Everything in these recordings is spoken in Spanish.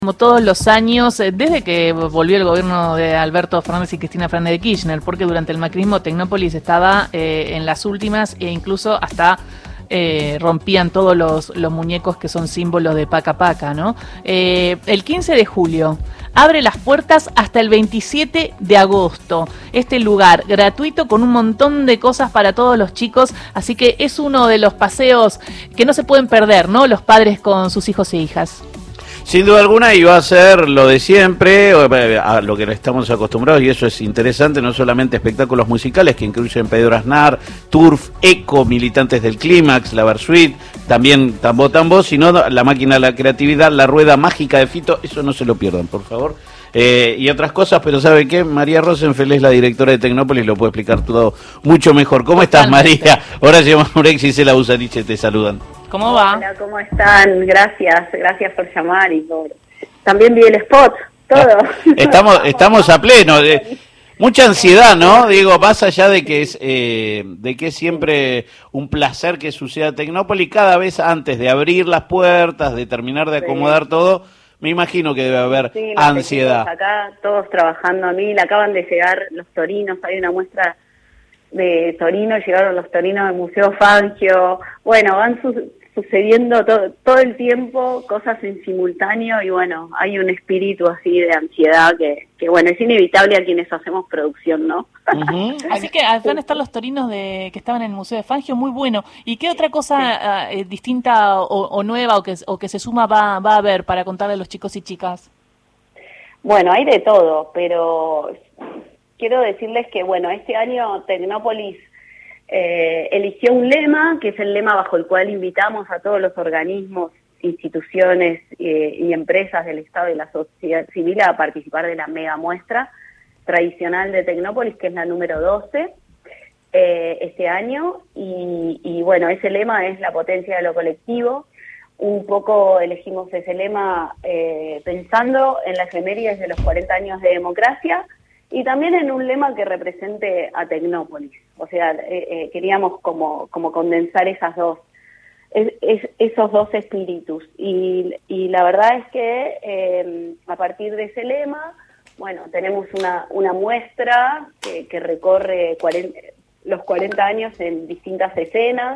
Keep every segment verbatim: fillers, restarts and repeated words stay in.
Como todos los años, eh, desde que volvió el gobierno de Alberto Fernández y Cristina Fernández de Kirchner, porque durante el macrismo Tecnópolis estaba eh, en las últimas e incluso hasta eh, rompían todos los, los muñecos que son símbolos de Paca Paca, ¿no? Eh, el quince de julio abre las puertas hasta el veintisiete de agosto. Este lugar gratuito con un montón de cosas para todos los chicos, así que es uno de los paseos que no se pueden perder, ¿no? Los padres con sus hijos e hijas. Sin duda alguna, y va a ser lo de siempre, a lo que estamos acostumbrados, y eso es interesante, no solamente espectáculos musicales que incluyen Pedro Aznar, Turf, Eco, Militantes del Clímax, la Versuit, también Tambo Tambo, sino la máquina de la creatividad, la rueda mágica de Fito, eso no se lo pierdan, por favor. Eh, y otras cosas, pero ¿sabe qué? María Rosenfeld es la directora de Tecnópolis, lo puede explicar todo mucho mejor. ¿Cómo Totalmente. estás, María? Horacio Mamurex y Cela Busaniche te saludan. ¿Cómo va? Hola, ¿cómo están? Gracias, gracias por llamar y por... También vi el spot, todo. Estamos, estamos a pleno. De... Mucha ansiedad, ¿no? Digo, más allá de que es eh, de que es siempre un placer que suceda Tecnópolis, cada vez antes de abrir las puertas, de terminar de acomodar sí. todo, me imagino que debe haber sí, ansiedad. Acá todos trabajando a mil, acaban de llegar los torinos, hay una muestra de Torino, llegaron los torinos del Museo Fangio, bueno, van su sucediendo todo, todo el tiempo cosas en simultáneo y bueno, hay un espíritu así de ansiedad que, que bueno, es inevitable a quienes hacemos producción, ¿no? Uh-huh. Así que van a estar los torinos de que estaban en el Museo de Fangio, muy bueno. ¿Y qué otra cosa sí. uh, distinta o, o nueva o que, o que se suma va, va a haber para contarle a los chicos y chicas? Bueno, hay de todo, pero quiero decirles que bueno, este año Tecnópolis Eh, eligió un lema, que es el lema bajo el cual invitamos a todos los organismos, instituciones eh, y empresas del Estado y la sociedad civil a participar de la mega muestra tradicional de Tecnópolis, que es la número doce eh, este año, y, y bueno, ese lema es la potencia de lo colectivo. Un poco elegimos ese lema eh, pensando en las efemérides de los cuarenta años de democracia, y también en un lema que represente a Tecnópolis. O sea, eh, eh, queríamos como, como condensar esas dos, es, es, esos dos espíritus. Y, y la verdad es que eh, a partir de ese lema, bueno, tenemos una, una muestra que, que recorre cuarenta, los cuarenta años en distintas escenas.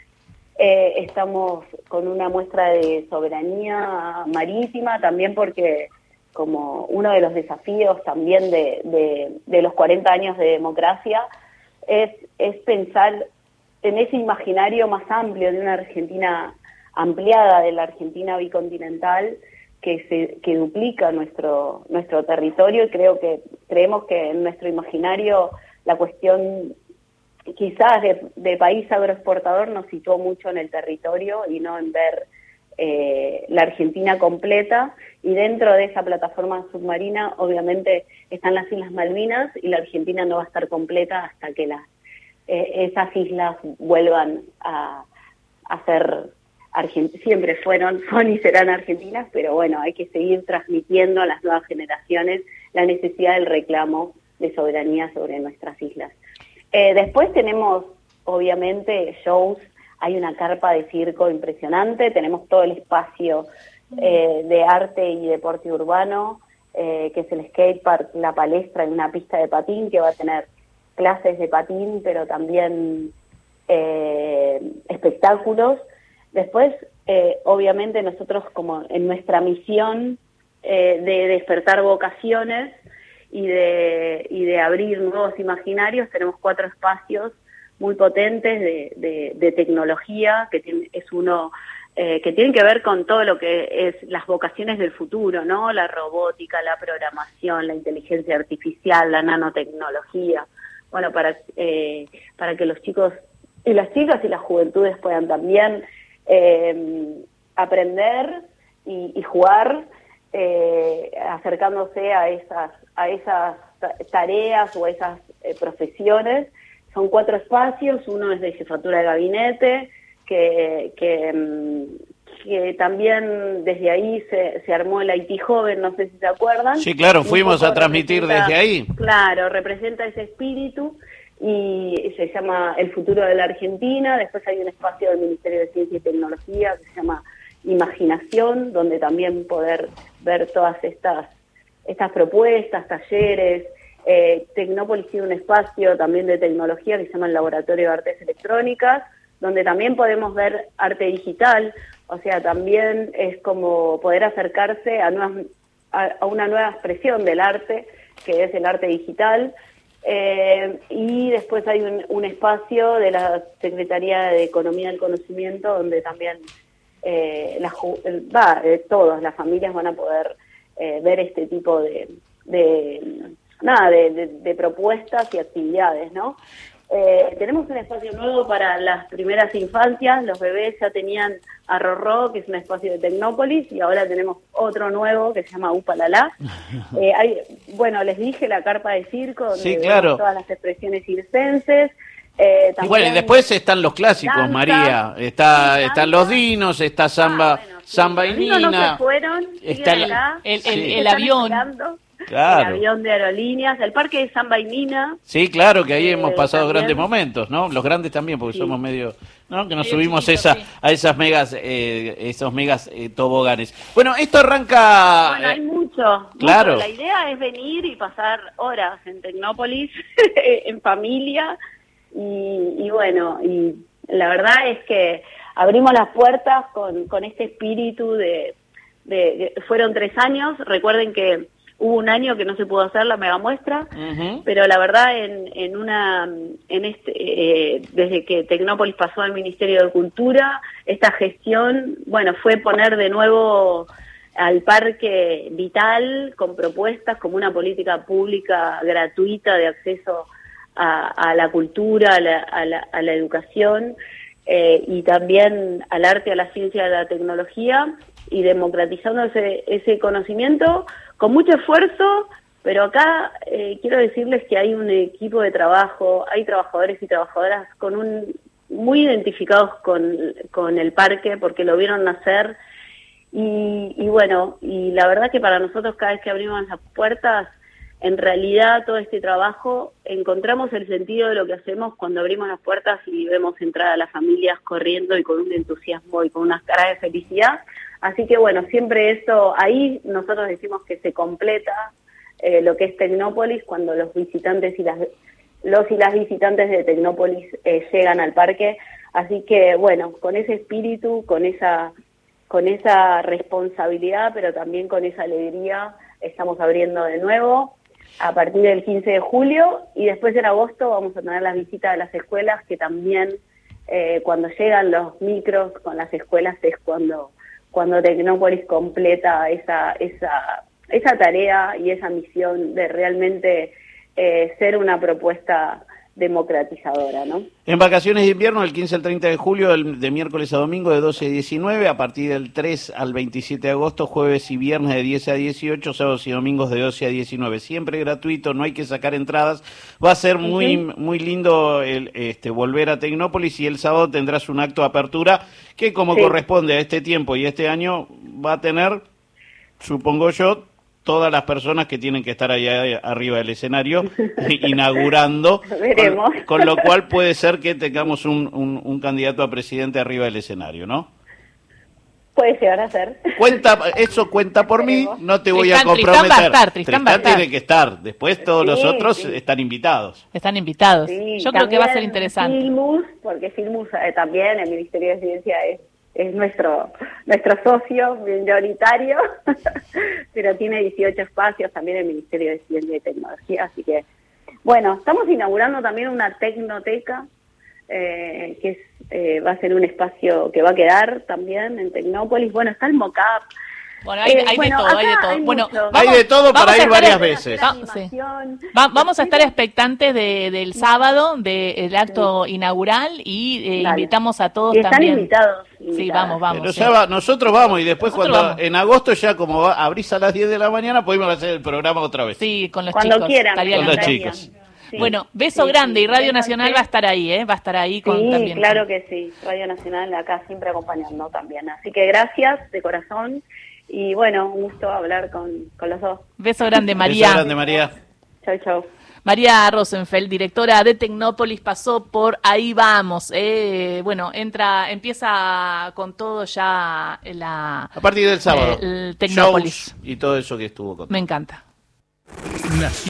Eh, estamos con una muestra de soberanía marítima, también porque como uno de los desafíos también de, de, de los cuarenta años de democracia es, es pensar en ese imaginario más amplio de una Argentina ampliada, de la Argentina bicontinental, que se que duplica nuestro nuestro territorio, y creo que creemos que en nuestro imaginario la cuestión quizás de, de país agroexportador nos situó mucho en el territorio y no en ver Eh, la Argentina completa, y dentro de esa plataforma submarina obviamente están las Islas Malvinas, y la Argentina no va a estar completa hasta que las eh, esas islas vuelvan a, a ser argentinas. Siempre fueron, son y serán argentinas, pero bueno, hay que seguir transmitiendo a las nuevas generaciones la necesidad del reclamo de soberanía sobre nuestras islas. Eh, después tenemos obviamente shows. Hay una carpa de circo impresionante, tenemos todo el espacio eh, de arte y deporte urbano, eh, que es el skatepark, la palestra en una pista de patín, que va a tener clases de patín, pero también eh, espectáculos. Después, eh, obviamente, nosotros como en nuestra misión eh, de despertar vocaciones y de, y de abrir nuevos imaginarios, tenemos cuatro espacios muy potentes de, de, de tecnología, que tiene, es uno eh, que tienen que ver con todo lo que es las vocaciones del futuro, ¿no? La robótica, la programación, la inteligencia artificial, la nanotecnología, bueno, para, eh, para que los chicos y las chicas y las juventudes puedan también eh, aprender y, y jugar eh, acercándose a esas, a esas tareas o a esas eh, profesiones. Son cuatro espacios, uno es de jefatura de gabinete, que, que, que también desde ahí se, se armó el Haití Joven, no sé si se acuerdan. Sí, claro, fuimos a transmitir desde ahí. Claro, representa ese espíritu y se llama El futuro de la Argentina. Después hay un espacio del Ministerio de Ciencia y Tecnología que se llama imaginación, donde también poder ver todas estas, estas propuestas, talleres. Eh, Tecnópolis tiene un espacio también de tecnología que se llama el Laboratorio de Artes Electrónicas, donde también podemos ver arte digital, o sea, también es como poder acercarse a, nuevas, a, a una nueva expresión del arte, que es el arte digital. Eh, y después hay un, un espacio de la Secretaría de Economía del Conocimiento, donde también eh, la, va, eh, todos, las familias van a poder eh, ver este tipo de, de nada, de, de, de propuestas y actividades, ¿no? Eh, tenemos un espacio nuevo para las primeras infancias, los bebés ya tenían a Rorró, que es un espacio de Tecnópolis, y ahora tenemos otro nuevo que se llama Upalala. Eh, hay, bueno, les dije la carpa de circo, donde sí, claro, vemos todas las expresiones circenses. Eh, y bueno, y después están los clásicos, danza, María, está, sí, están los dinos, está Samba, ah, bueno, sí, Samba y Nina, no se fueron, está el, acá, el, el, sí, el avión. Claro. El avión de aerolíneas, el parque de Samba y Nina. Sí, claro, que ahí eh, hemos pasado también. grandes momentos, ¿no? Los grandes también, porque sí. somos medio, ¿no? Que nos medio subimos chiquito, esa, sí. a esas megas, eh, esos megas eh, toboganes. Bueno, esto arranca... Bueno, hay mucho, claro. mucho. La idea es venir y pasar horas en Tecnópolis, en familia, y, y bueno, y la verdad es que abrimos las puertas con, con este espíritu de, de, de... Fueron tres años, recuerden que hubo un año que no se pudo hacer la mega muestra, uh-huh. pero la verdad en, en una en este eh, desde que Tecnópolis pasó al Ministerio de Cultura, esta gestión, bueno, fue poner de nuevo al parque vital con propuestas como una política pública gratuita de acceso a, a la cultura, a la, a la, a la educación eh, y también al arte, a la ciencia y a la tecnología, y democratizando ese, ese conocimiento con mucho esfuerzo, pero acá eh, quiero decirles que hay un equipo de trabajo, hay trabajadores y trabajadoras con un muy identificados con, con el parque porque lo vieron nacer y, y bueno, y la verdad que para nosotros cada vez que abrimos las puertas, en realidad todo este trabajo encontramos el sentido de lo que hacemos cuando abrimos las puertas y vemos entrar a las familias corriendo y con un entusiasmo y con unas caras de felicidad. Así que bueno, siempre eso, ahí nosotros decimos que se completa eh, lo que es Tecnópolis cuando los visitantes y las los y las visitantes de Tecnópolis eh, llegan al parque. Así que bueno, con ese espíritu, con esa con esa responsabilidad, pero también con esa alegría, estamos abriendo de nuevo a partir del quince de julio y después en agosto vamos a tener las visitas de las escuelas, que también eh, cuando llegan los micros con las escuelas es cuando cuando Tecnópolis completa esa esa esa tarea y esa misión de realmente eh, ser una propuesta democratizadora, ¿no? En vacaciones de invierno, del quince al treinta de julio, de miércoles a domingo de doce a diecinueve, a partir del tres al veintisiete de agosto, jueves y viernes de diez a dieciocho, sábados y domingos de doce a diecinueve, siempre gratuito, no hay que sacar entradas. Va a ser muy uh-huh. muy lindo el, este volver a Tecnópolis, y el sábado tendrás un acto de apertura que, como sí. corresponde a este tiempo y este año, va a tener, supongo yo, todas las personas que tienen que estar allá arriba del escenario inaugurando, veremos. Con, con lo cual puede ser que tengamos un, un, un candidato a presidente arriba del escenario, ¿no? Puede llegar a ser. Cuenta, eso cuenta por mí, no te voy Tristán, a comprometer. Tristán va a estar, Tristán, Tristán va a estar. tiene que estar, después todos sí, los otros sí. están invitados. Están invitados. Sí, yo creo que va a ser interesante. Filmus, porque Filmus eh, también, el Ministerio de Ciencia es es nuestro nuestro socio mayoritario, pero tiene dieciocho espacios también el Ministerio de Ciencia y Tecnología, así que, bueno, estamos inaugurando también una tecnoteca, eh, que es, eh, va a ser un espacio que va a quedar también en Tecnópolis. Bueno, está el mock-up. Bueno, hay, eh, hay bueno, de todo, hay de todo. Hay bueno, mucho. Hay de todo para ir varias veces. Va, sí. va, vamos a estar expectantes de, del sábado, del acto sí. inaugural, y eh, invitamos a todos y están también. invitados. Sí, vamos, vamos. Pero sí. ya va, nosotros vamos, y después nosotros cuando vamos. en agosto ya como va, abrís a las diez de la mañana, podemos hacer el programa otra vez. Sí, con los cuando chicos. Quieran, con los chicos. Sí. Bueno, beso sí, grande, sí, y Radio Nacional va a estar ahí, ¿eh? Va a estar ahí con sí, también. claro que sí, Radio Nacional acá siempre acompañando también. Así que gracias de corazón, y bueno, un gusto hablar con, con los dos. Beso grande, María. Beso grande, María. Chau, chau. María Rosenfeld, directora de Tecnópolis, pasó por Ahí Vamos. Eh, bueno, entra, empieza con todo ya la... A partir del sábado. Eh, el Tecnópolis. Shows y todo eso que estuvo con. Me encanta.